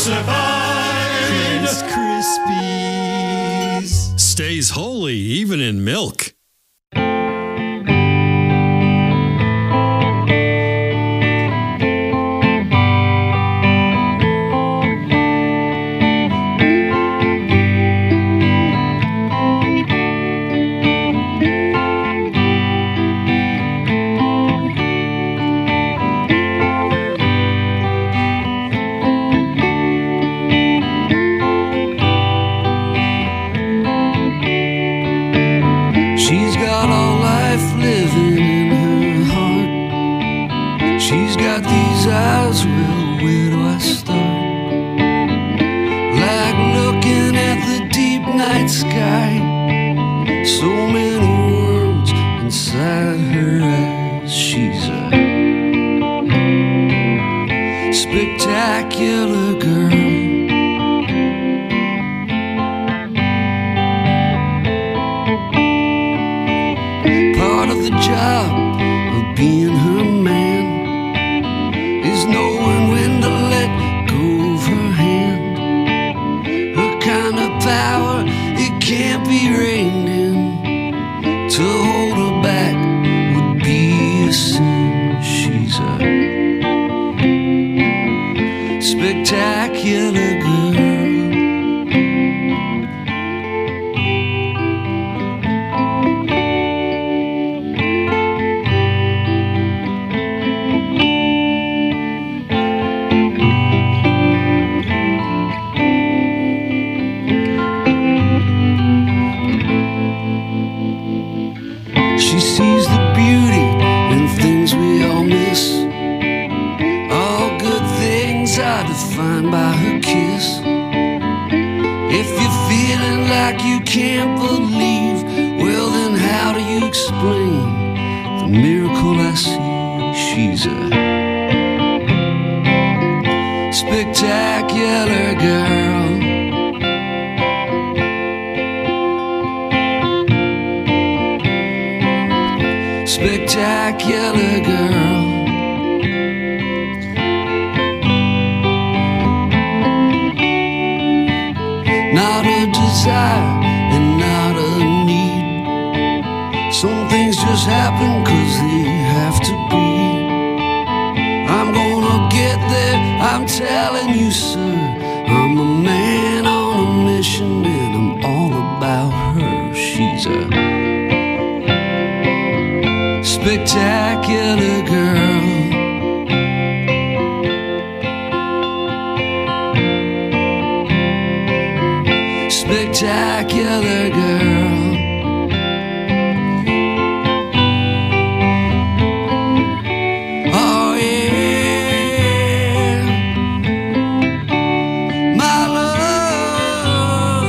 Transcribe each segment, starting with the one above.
Crucified. Rice Krispies. Stays holy even in milk. She's got all life living in her heart. She's got these eyes, well, where do I start? Like looking at the deep night sky. So many worlds inside her eyes. She's a spectacular girl. Part of the job of being her man is knowing when to let go of her hand. Her kind of power, it can't be reined in. To hold her back would be a sin. She's a spectacular girl. She sees the beauty in things we all miss. All good things are defined by her kiss. If you're feeling like you can't believe, well then how do you explain the miracle I see? She's a spectacular girl. Spectacular girl. Not a desire and not a need. Some things just happen 'cause they have to be. I'm gonna get there, I'm telling you, sir. I'm a man on a mission and I'm all about her. She's a spectacular girl. Spectacular girl. Oh yeah, my love.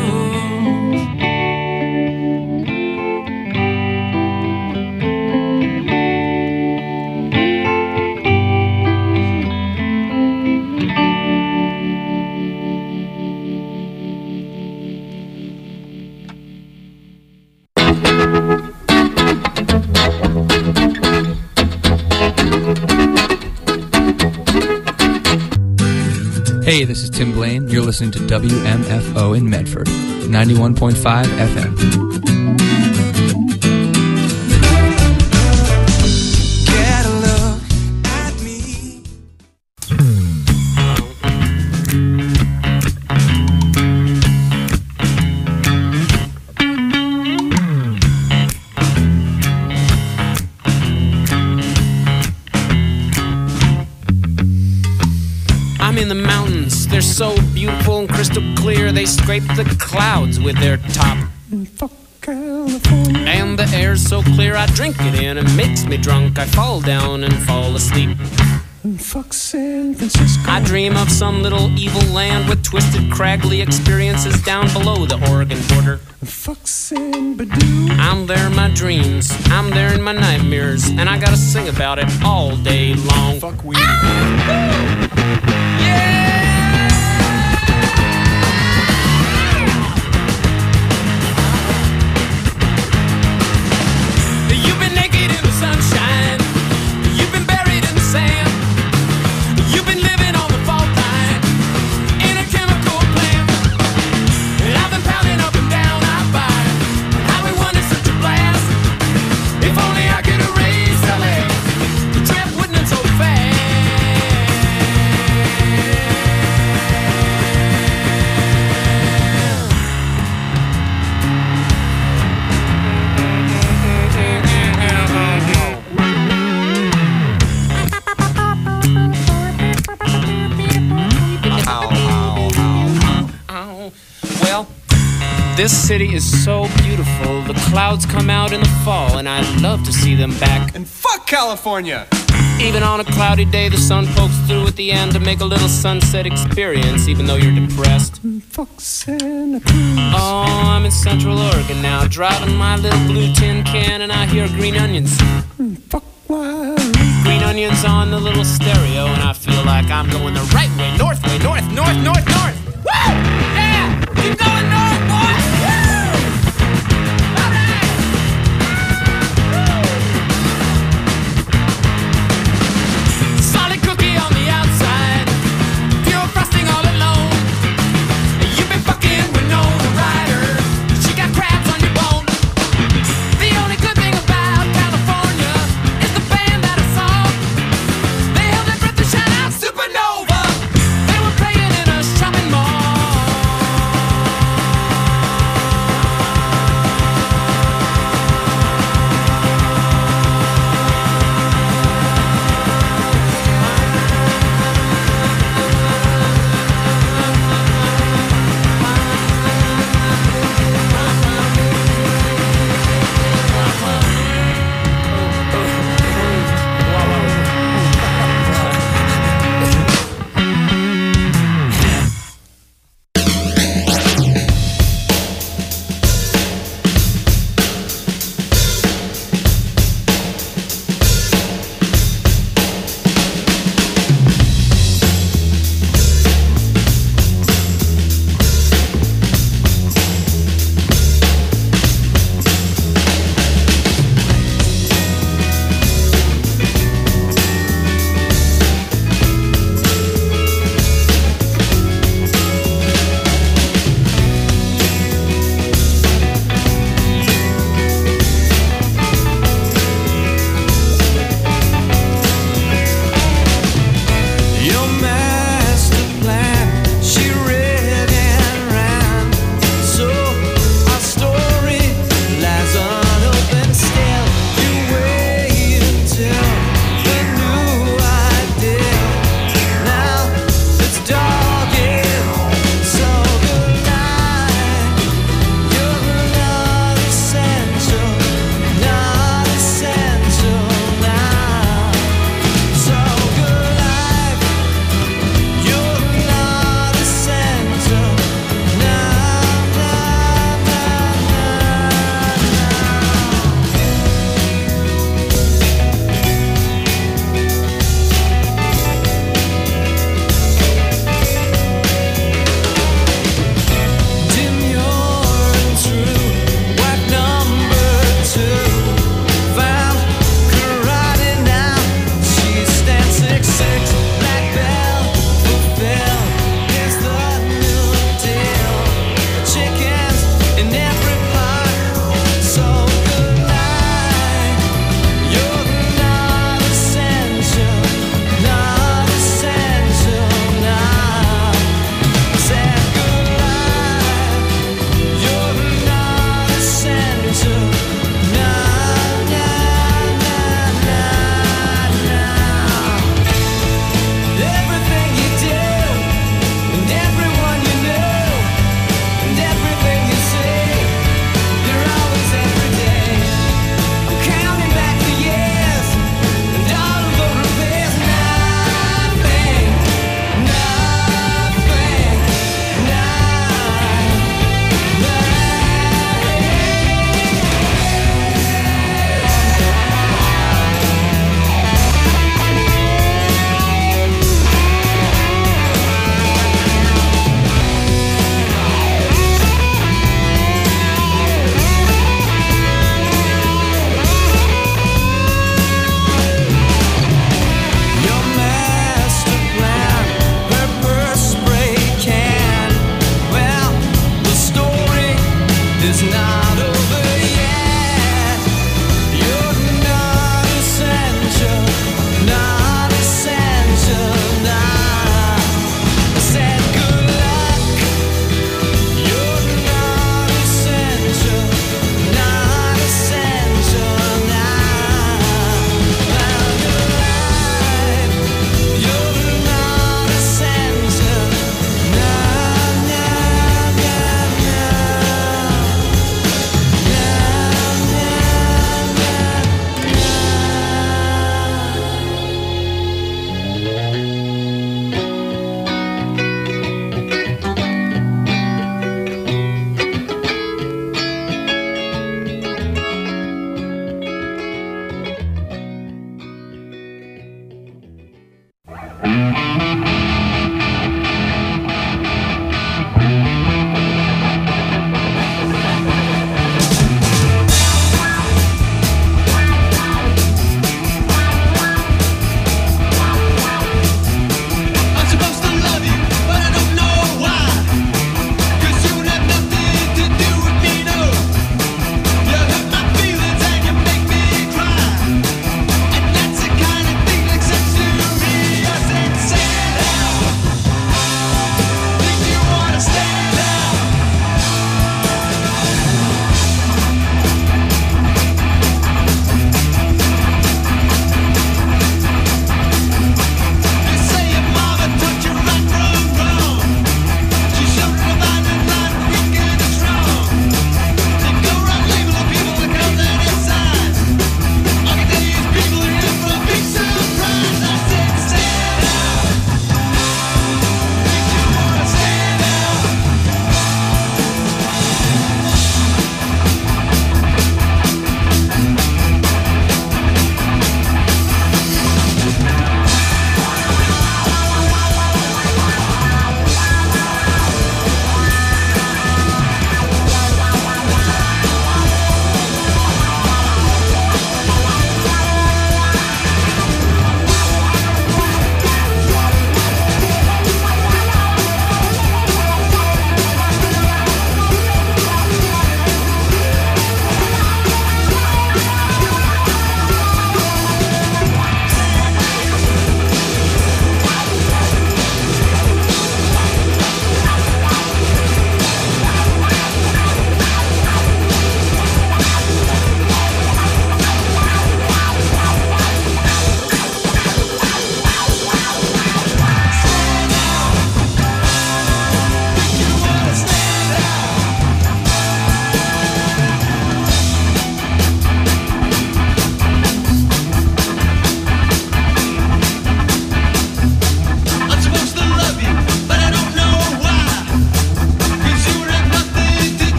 Hey, this is Tim Blaine. You're listening to WMFO in Medford, 91.5 FM. Get a look at me. I'm in the mountains, they're so beautiful and crystal clear. They scrape the clouds with their top. And the air's so clear, I drink it in, it makes me drunk. I fall down and fall asleep. Fuck San Francisco. I dream of some little evil land with twisted, craggly experiences down below the Oregon border. Fuck San Badoo. I'm there in my dreams, I'm there in my nightmares, and I gotta sing about it all day long. Fuck weed. You've been naked in the sunshine, you've been buried in the sand, you've been living on the fault line, This city is so beautiful. The clouds come out in the fall, and I love to see them back. And fuck California! Even on a cloudy day, the sun pokes through at the end to make a little sunset experience, even though you're depressed. Fuck Santa Cruz. Oh, I'm in Central Oregon now, driving my little blue tin can, and I hear Green Onions. Fuck Wild. Green Onions on the little stereo, and I feel like I'm going the right way, north, north, north, north. Woo! Yeah! Keep going north, boy! Woo! All right! Solid cookie on the outside, pure frosting all alone. You've been fucking with no rider. She got crabs on your bone. The only good thing about California is the band that I saw. They held their breath to shine out supernova. They were playing in a shopping mall.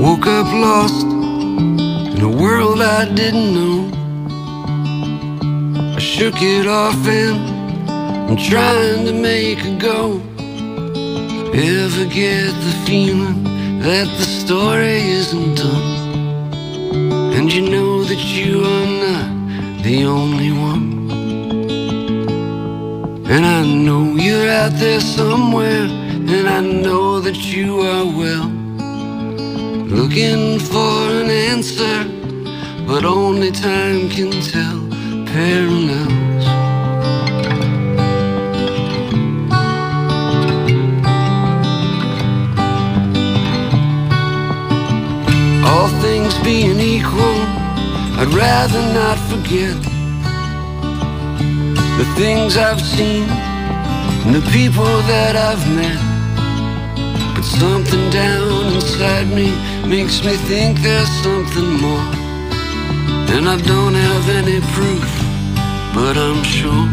Woke up lost in a world I didn't know. I shook it off and I'm trying to make a go. Ever get the feeling that the story isn't done? And you know that you are not the only one. And I know you're out there somewhere, and I know that you are well, looking for an answer, but only time can tell. Parallels. All things being equal, I'd rather not forget the things I've seen and the people that I've met. But something down inside me makes me think there's something more. And I don't have any proof, but I'm sure.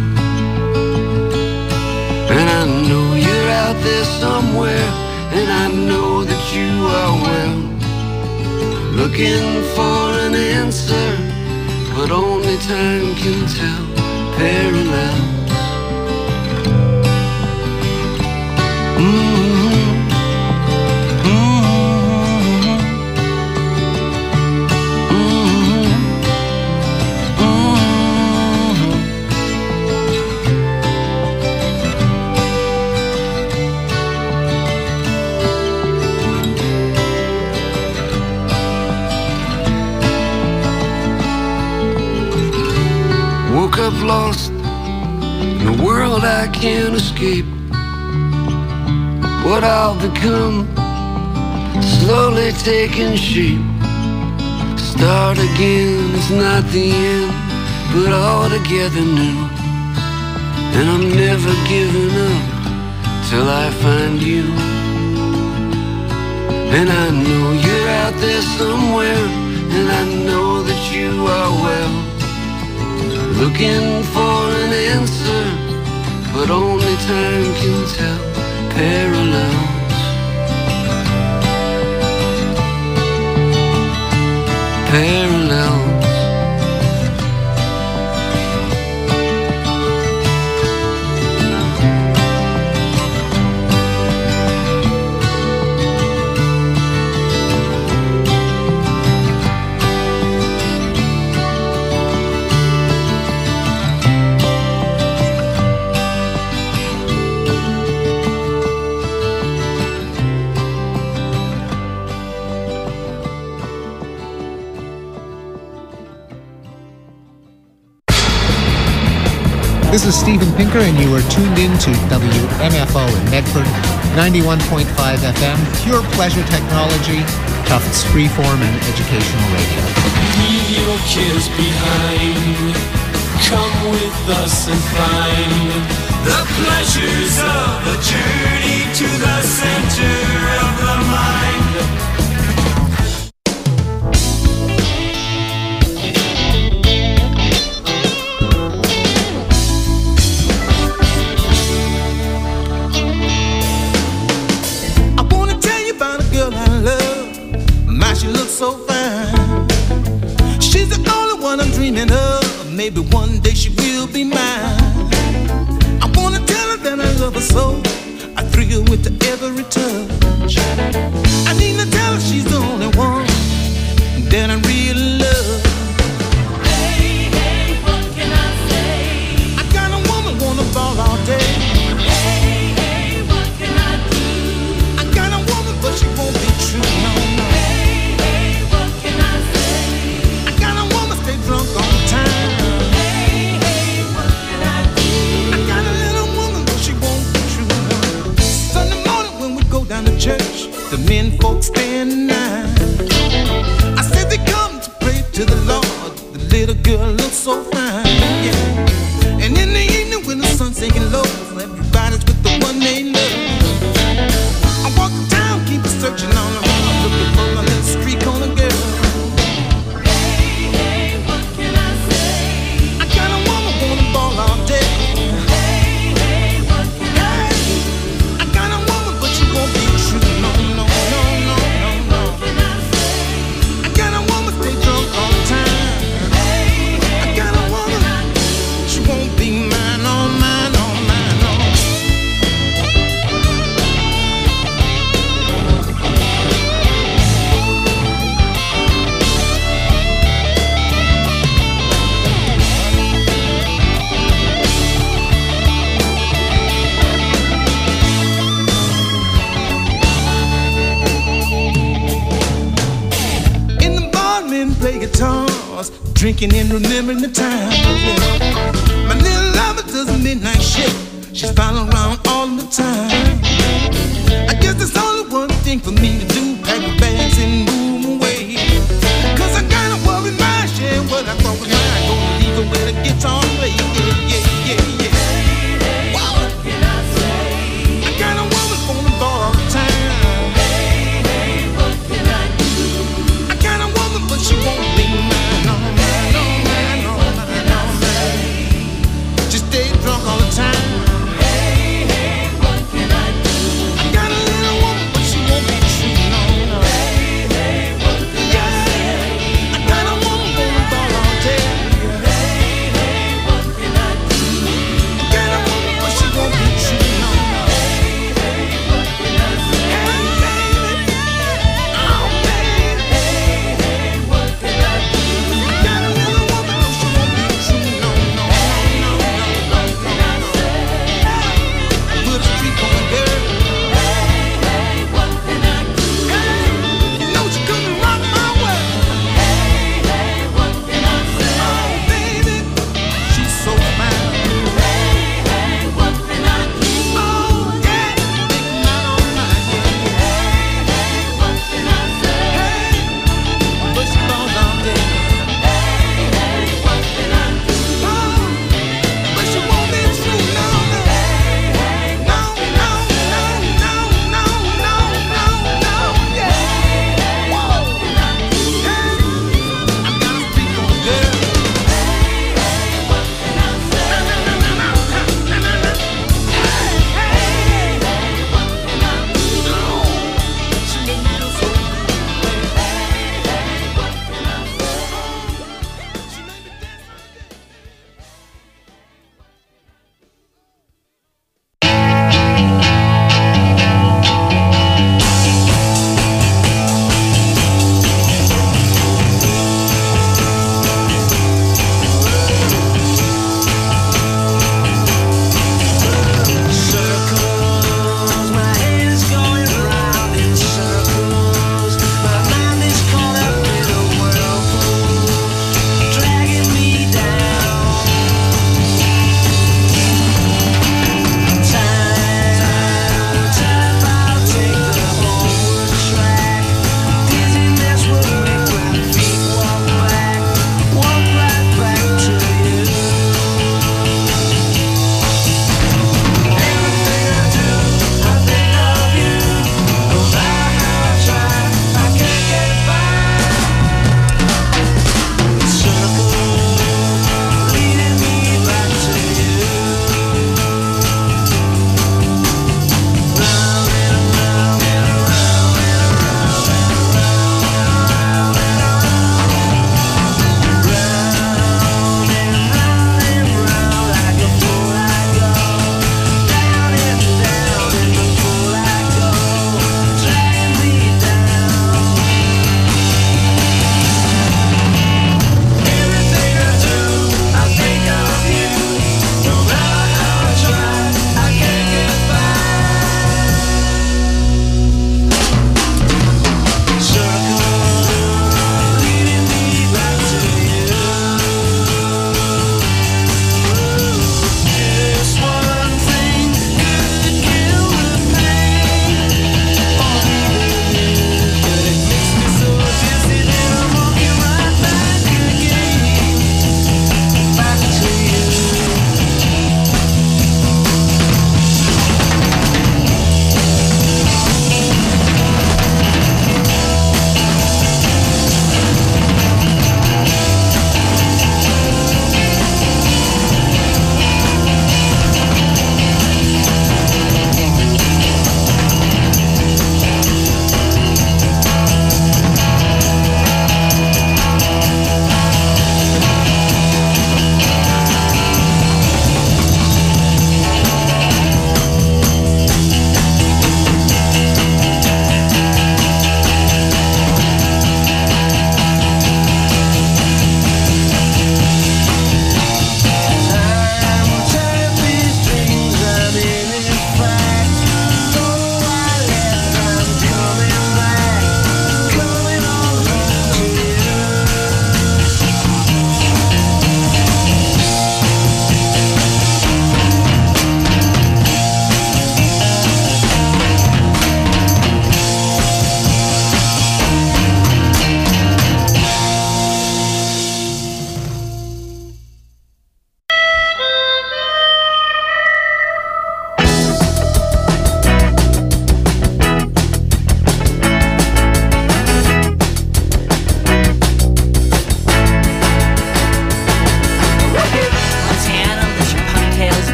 And I know you're out there somewhere, and I know that you are well, looking for an answer, but only time can tell. Parallels. Woke up lost in a world I can't escape. What I'll become, slowly taking shape. Start again, it's not the end, but altogether new. And I'm never giving up till I find you. And I know you're out there somewhere, and I know that you are well, looking for an answer, but only time can tell. Parallels. Parallels. This is Steven Pinker, and you are tuned in to WMFO in Medford, 91.5 FM, pure pleasure technology, Tufts freeform and educational radio. Leave your kids behind. Come with us and find the pleasures of a journey to the center of the mind. She looks so fine. She's the only one I'm dreaming of. Maybe one day she will be mine. I wanna tell her that I love her so. I thrill with every touch. I need to tell her she's the only one that I really love. Hey, hey, what can I say? I got a woman wanna ball all day. Hey, hey, what can I do? I got a woman but she won't be true. No, no. Drunk all the time. Hey, hey, what can I do? I got a little woman, but she won't be true. Sunday morning when we go down to church, the men folks stand in line. I said they come to pray to the Lord. The little girl looks so fine, yeah. And in the evening when the sun's sinking low, everybody's with the one they love. I walk the town, keep searching all around, looking for a little street corner girl. What can I say? bars, drinking and remembering the time. Yeah. My little lover does a midnight shift. She's following around all the time. I guess there's only one thing for me to do: pack my bags and move away. 'Cause I got a worried mind, share what I thought was mine. Gonna leave her with a guitar play. Yeah, yeah, yeah, yeah. She won't be mine, no, mine, no, mine, no, mine, no, mine. Just stay drunk all the time. Hey, hey, what can I do?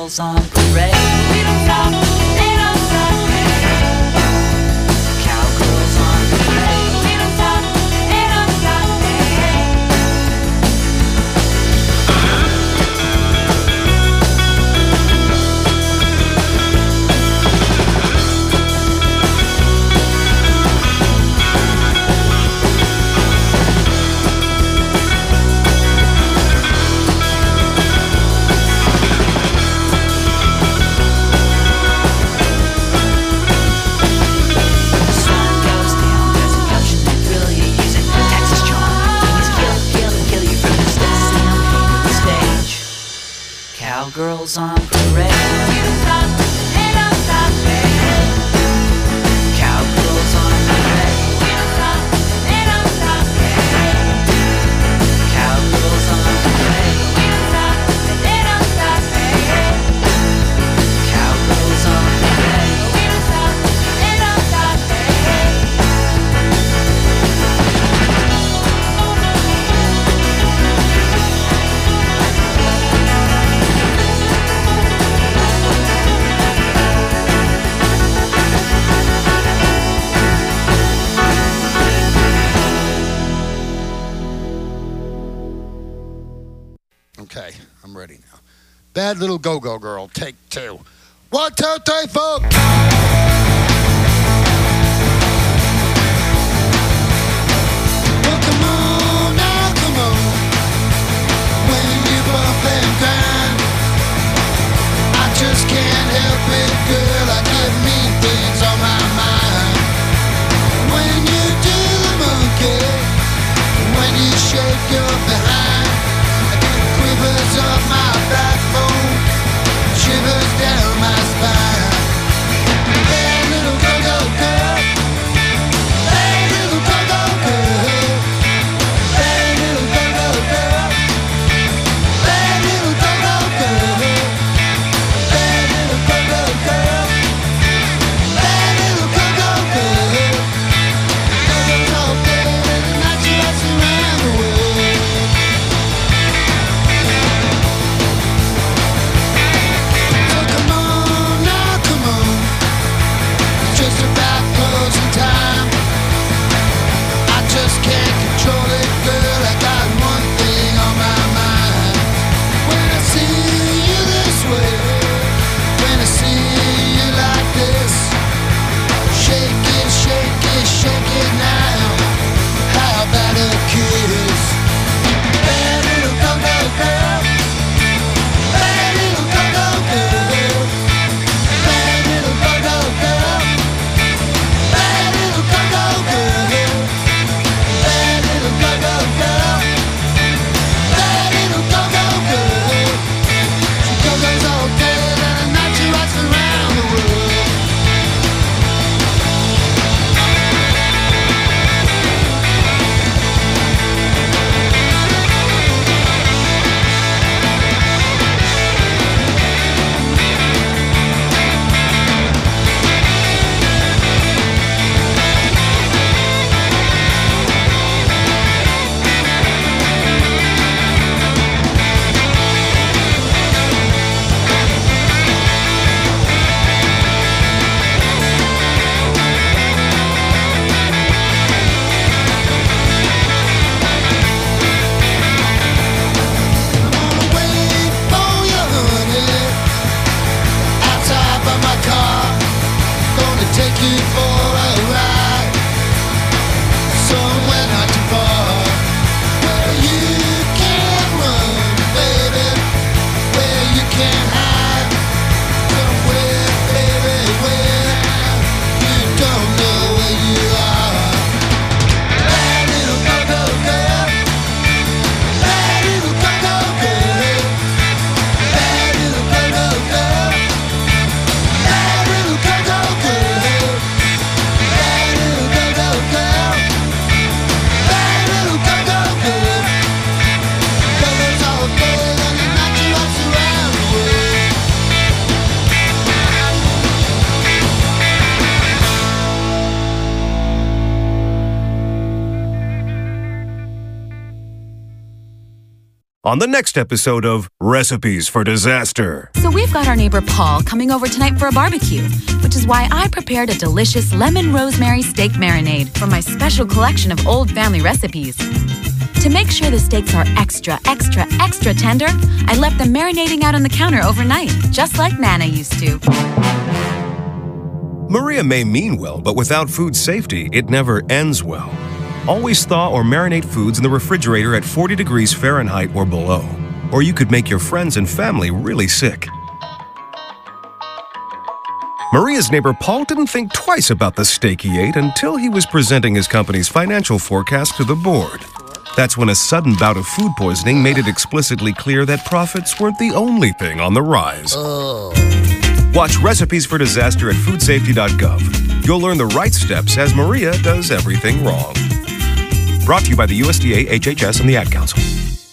Cowgirls on parade. We don't stop, they don't stop. Cowgirls on parade. We don't stop, they don't stop. Cowgirls on parade. We don't stop, they don't stop. Cowgirls on parade. We don't stop, they don't stop. Cowgirls on parade. We don't stop, they don't stop. Cowgirls on parade. We don't stop, they don't stop. Okay, I'm ready now. Bad Little Go-Go Girl, take 2. 1, 2, 3, 4. Well, come on, now come on. When you bump and grind, I just can't help it, girl. I get mean things on my mind. When you do the monkey, when you shake your behind, quivers up my backbone, shivers down my spine. Bad little on the next episode of Recipes for Disaster. So we've got our neighbor Paul coming over tonight for a barbecue, which is why I prepared a delicious lemon rosemary steak marinade from my special collection of old family recipes. To make sure the steaks are extra tender, I left them marinating out on the counter overnight, just like Nana used to. Maria may mean well, but without food safety, it never ends well. Always thaw or marinate foods in the refrigerator at 40 degrees Fahrenheit or below, or you could make your friends and family really sick. Maria's neighbor Paul didn't think twice about the steak he ate until he was presenting his company's financial forecast to the board. That's when a sudden bout of food poisoning made it explicitly clear that profits weren't the only thing on the rise. Watch Recipes for Disaster at foodsafety.gov. You'll learn the right steps as Maria does everything wrong. Brought to you by the USDA, HHS, and the Ad Council.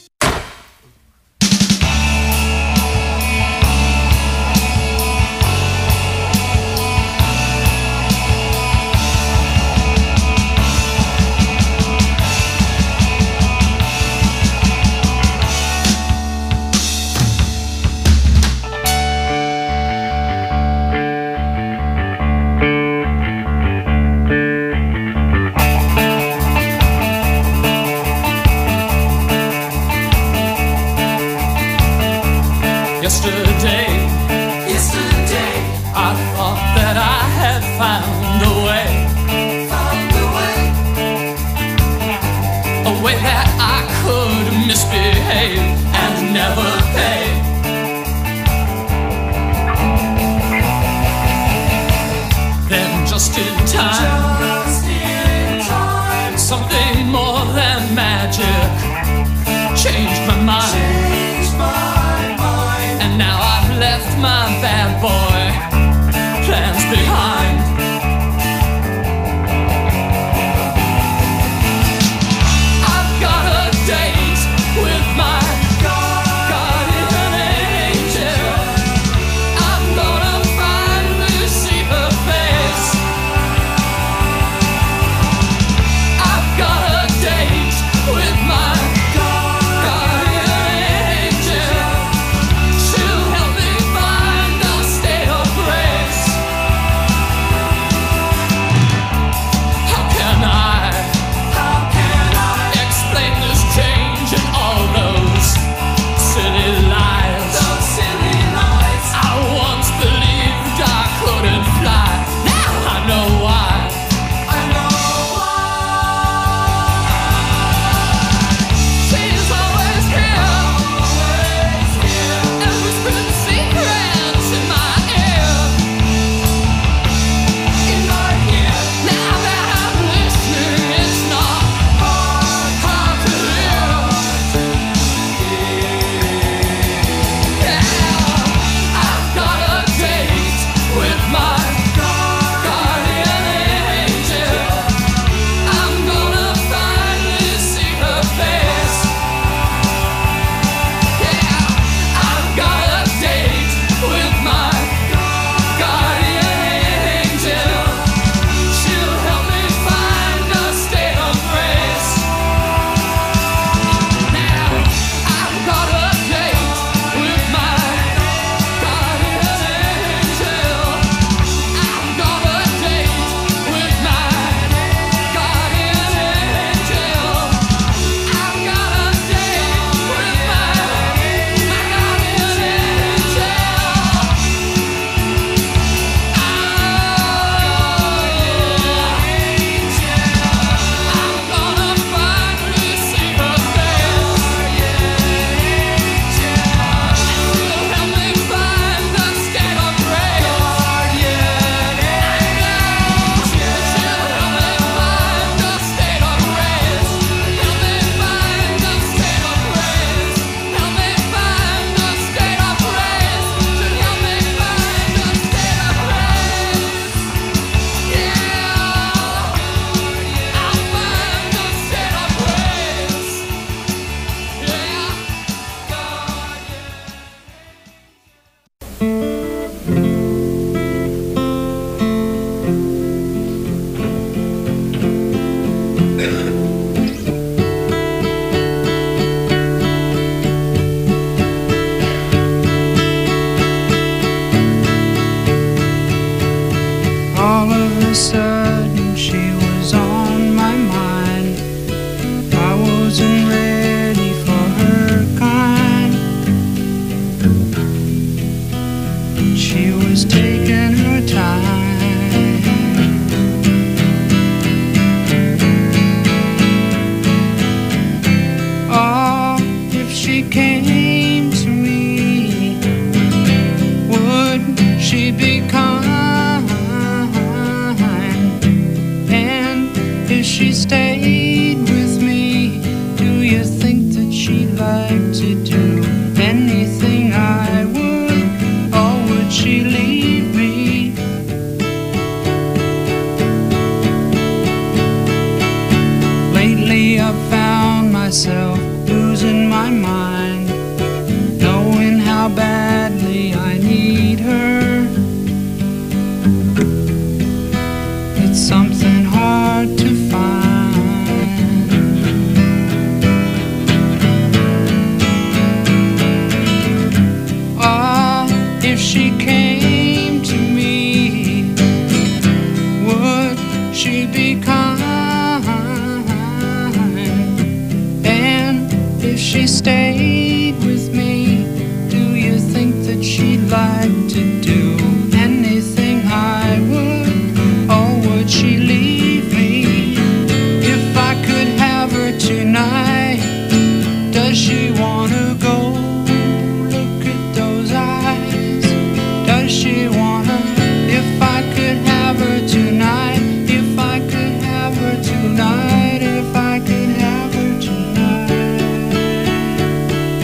Yesterday, I thought that I had found a way that I could misbehave and never pay. Then just in time, something more than magic changed my mind. And now I've left my bad boy plans behind. I've got a date with my guardian angel. I'm gonna finally see her face. I've got a date with my guardian myself losing my mind, knowing how badly I need her. It's something hard to find. Ah, if she came to me, would she be kind? And if she stayed with me, do you think that she'd like to do anything I would? Or would she leave me if I could have her tonight? Does she wanna go? Look at those eyes. Does she wanna? If I could have her tonight, if I could have her tonight, if I could have her tonight.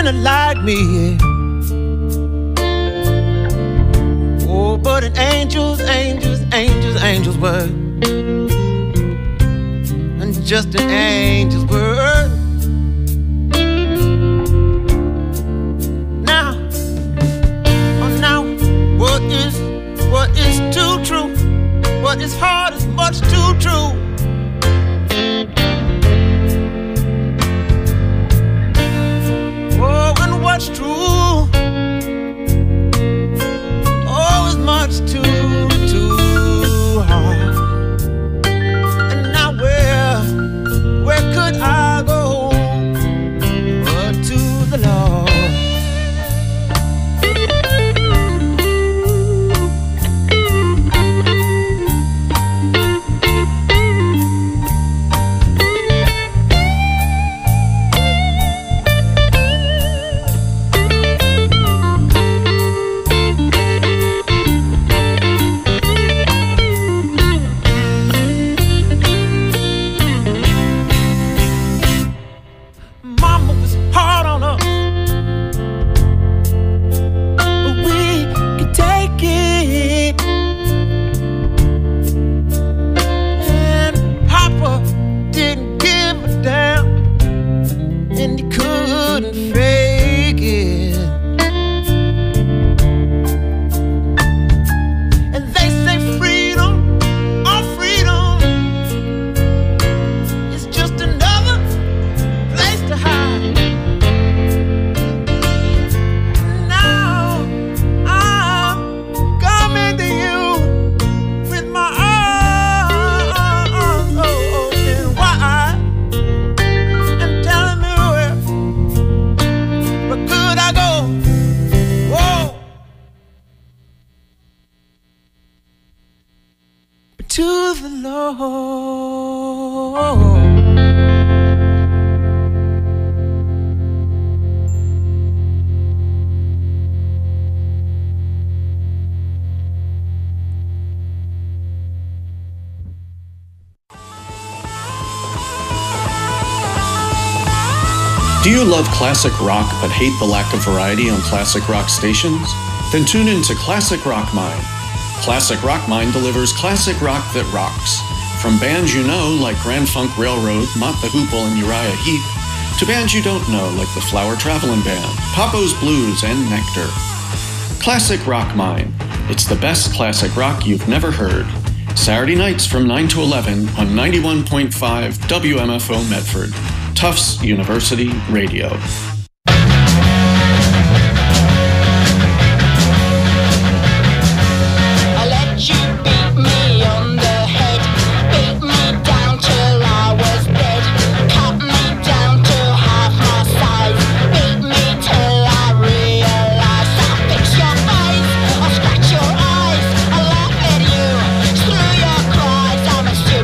nobody like me, yeah. Oh, but an angel's word, and just an angel's word. Now, what is too true? What is hard is much too true. Oh, and what's true? Oh, is much too hard. And now where could I go but to the Lord? To the Lord. Do you love classic rock but hate the lack of variety on classic rock stations? Then tune in to Classic Rock Mine. Classic Rock Mine delivers classic rock that rocks. From bands you know like Grand Funk Railroad, Mott the Hoople, and Uriah Heep, to bands you don't know like the Flower Traveling Band, Papo's Blues, and Nectar. Classic Rock Mine. It's the best classic rock you've never heard. Saturday nights from 9 to 11 on 91.5 WMFO Medford, Tufts University Radio.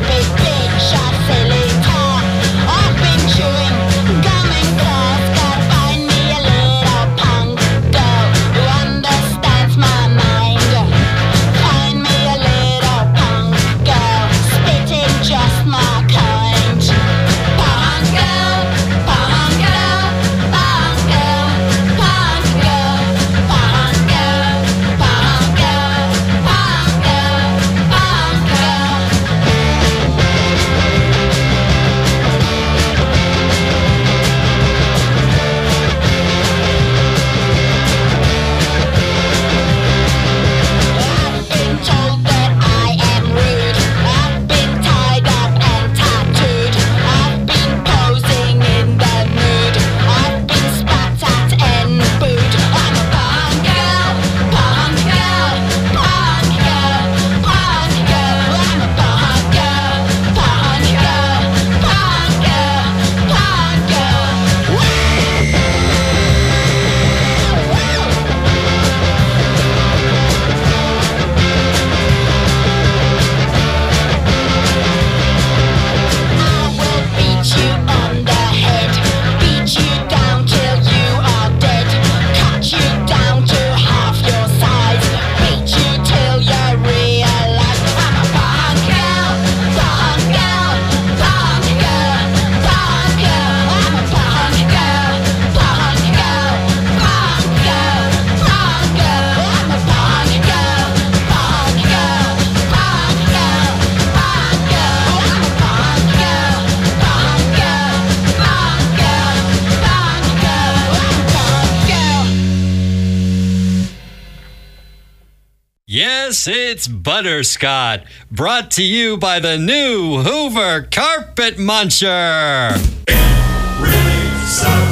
I've been chewing gum and grass, got Yes, it's Butterscott, brought to you by the new Hoover Carpet Muncher. Really sorry.